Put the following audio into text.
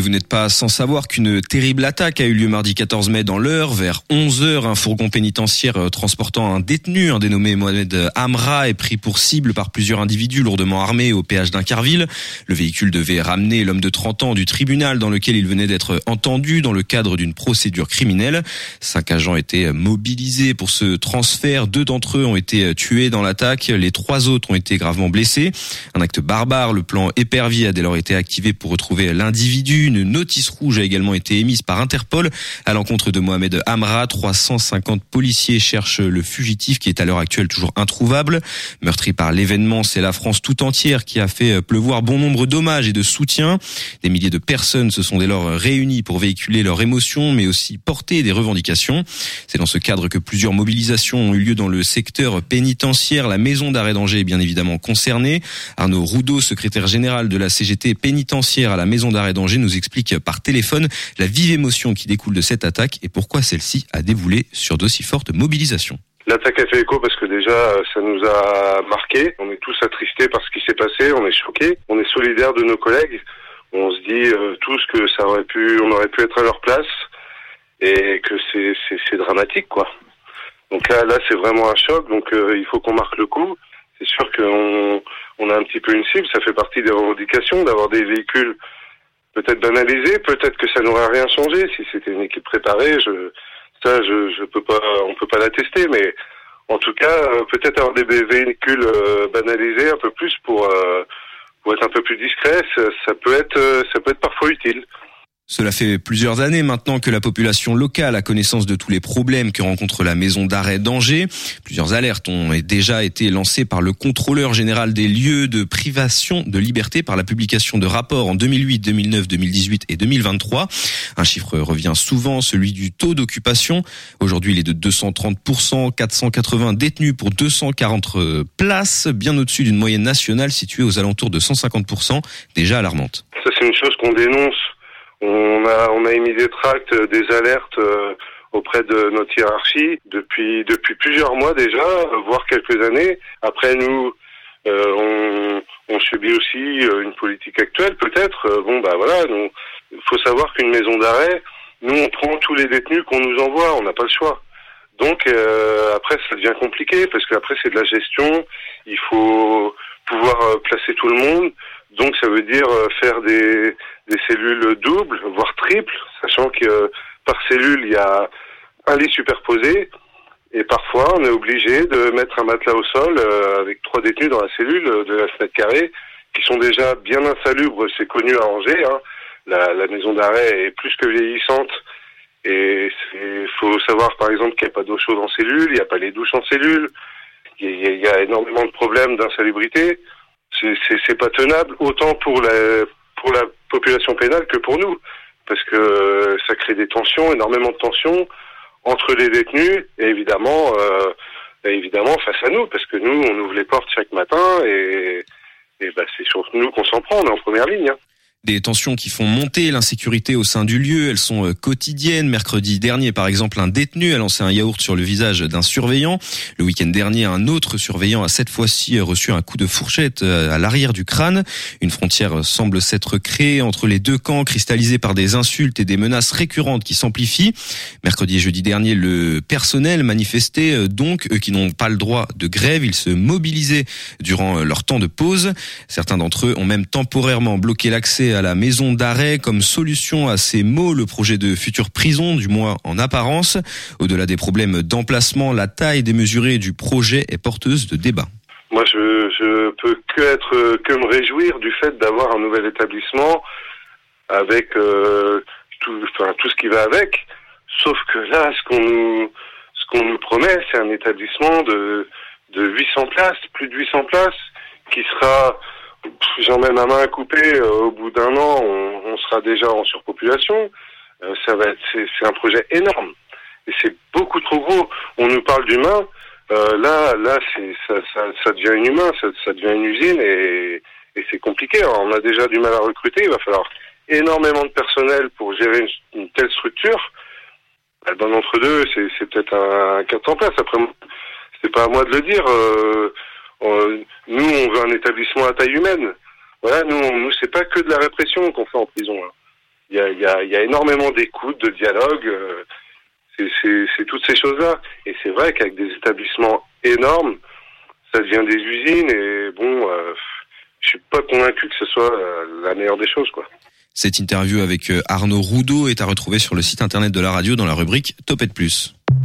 vous n'êtes pas sans savoir qu'une terrible attaque a eu lieu mardi 14 mai dans l'Eure. Vers 11h, un fourgon pénitentiaire transportant un détenu, un dénommé Mohamed Amra, est pris pour cible par plusieurs individus lourdement armés au péage d'Incarville. Le véhicule devait ramener l'homme de 30 ans du tribunal dans lequel il venait d'être entendu dans le cadre d'une procédure criminelle. 5 agents étaient mobilisés pour ce transfert. 2 d'entre eux ont été tués dans l'attaque. Les 3 autres ont été gravement blessés. Un acte barbare. Le plan Épervier a dès lors été activé pour retrouver l'individu. Une notice rouge a également été émise par Interpol à l'encontre de Mohamed Amra. 350 policiers cherchent le fugitif qui est à l'heure actuelle toujours introuvable. Meurtri par l'événement, c'est la France tout entière qui a fait pleuvoir bon nombre d'hommages et de soutien. Des milliers de personnes se sont dès lors réunies pour véhiculer leurs émotions, mais aussi porter des revendications. C'est dans ce cadre que plusieurs mobilisations ont eu lieu dans le secteur pénitentiaire. La maison d'arrêt d'Angers est bien évidemment concernée. Arnaud Roudot, secrétaire général de la CGT pénitentiaire à la maison d'arrêt d'Angers, nous explique par téléphone la vive émotion qui découle de cette attaque et pourquoi celle-ci a déboulé sur d'aussi fortes mobilisations. L'attaque a fait écho parce que déjà ça nous a marqué. On est tous attristés par ce qui s'est passé, on est choqués, on est solidaires de nos collègues. On se dit tous que on aurait pu être à leur place et que c'est dramatique quoi. Donc là c'est vraiment un choc. Donc il faut qu'on marque le coup. C'est sûr qu'on a un petit peu une cible. Ça fait partie des revendications d'avoir des véhicules peut-être banalisés. Peut-être que ça n'aurait rien changé si c'était une équipe préparée. On peut pas l'attester, mais en tout cas, peut-être avoir des véhicules banalisés un peu plus pour être un peu plus discret, ça peut être parfois utile. Cela fait plusieurs années maintenant que la population locale a connaissance de tous les problèmes que rencontre la maison d'arrêt d'Angers. Plusieurs alertes ont déjà été lancées par le contrôleur général des lieux de privation de liberté par la publication de rapports en 2008, 2009, 2018 et 2023. Un chiffre revient souvent, celui du taux d'occupation. Aujourd'hui, il est de 230%, 480 détenus pour 240 places, bien au-dessus d'une moyenne nationale située aux alentours de 150%, déjà alarmante. Ça, c'est une chose qu'on dénonce. On a émis des tracts, des alertes auprès de notre hiérarchie depuis plusieurs mois déjà, voire quelques années. Après nous, on subit aussi une politique actuelle peut-être. Il faut savoir qu'une maison d'arrêt, nous on prend tous les détenus qu'on nous envoie, on n'a pas le choix. Donc après ça devient compliqué parce qu'après c'est de la gestion, il faut pouvoir placer tout le monde. Donc ça veut dire faire des cellules doubles, voire triples, sachant que par cellule, il y a un lit superposé. Et parfois, on est obligé de mettre un matelas au sol avec 3 détenus dans la cellule de 9 mètres carrés, qui sont déjà bien insalubres. C'est connu à Angers. La maison d'arrêt est plus que vieillissante. Et il faut savoir, par exemple, qu'il n'y a pas d'eau chaude en cellule, il n'y a pas les douches en cellule. Il y a énormément de problèmes d'insalubrité. C'est pas tenable autant pour la population pénale que pour nous, parce que ça crée des tensions, énormément de tensions entre les détenus et évidemment face à nous, parce que nous on ouvre les portes chaque matin et c'est sur nous qu'on s'en prend, on est en première ligne. Des tensions qui font monter l'insécurité au sein du lieu, elles sont quotidiennes. Mercredi dernier, par exemple, un détenu a lancé un yaourt sur le visage d'un surveillant. Le week-end dernier, un autre surveillant a cette fois-ci reçu un coup de fourchette à l'arrière du crâne. Une frontière semble s'être créée entre les deux camps, cristallisée par des insultes et des menaces récurrentes qui s'amplifient. Mercredi et jeudi dernier, le personnel manifestait donc, eux qui n'ont pas le droit de grève, ils se mobilisaient durant leur temps de pause. Certains d'entre eux ont même temporairement bloqué l'accès à la maison d'arrêt comme solution à ces maux, le projet de future prison, du moins en apparence. Au-delà des problèmes d'emplacement, la taille démesurée du projet est porteuse de débats. Moi, je peux que me réjouir du fait d'avoir un nouvel établissement avec tout ce qui va avec. Sauf que là, ce qu'on nous promet, c'est un établissement de 800 places, plus de 800 places, qui sera, j'en mets ma main à couper, au bout d'un an, on sera déjà en surpopulation. C'est un projet énorme. Et c'est beaucoup trop gros. On nous parle d'humains. Là, ça devient un humain, ça devient une usine et c'est compliqué. Alors, on a déjà du mal à recruter. Il va falloir énormément de personnel pour gérer une telle structure. Dans l'entre-deux, c'est peut-être un 400 places. Après, c'est pas à moi de le dire. Nous, on veut un établissement à taille humaine. Voilà, nous, c'est pas que de la répression qu'on fait en prison. Hein. il y a énormément d'écoute, de dialogue. C'est toutes ces choses-là. Et c'est vrai qu'avec des établissements énormes, ça devient des usines. Et bon, je suis pas convaincu que ce soit la meilleure des choses, quoi. Cette interview avec Arnaud Roudot est à retrouver sur le site internet de la radio dans la rubrique Topette Plus.